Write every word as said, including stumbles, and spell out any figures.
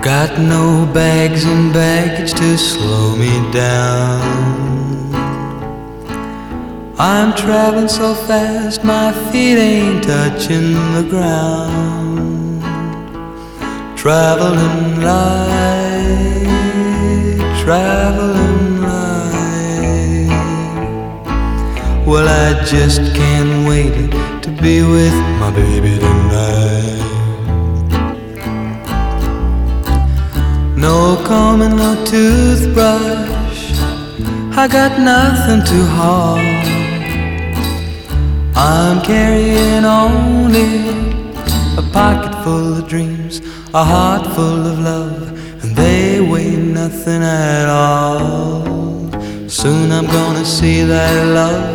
got no bags and baggage to slow me down. I'm traveling so fast my feet ain't touching the ground. Traveling light, traveling light. Well, I just can't wait to be with my baby tonight. No comb and no toothbrush, I got nothing to haul. I'm carrying only a pocket full of dreams, a heart full of love, and they weigh nothing at all. Soon I'm gonna see that love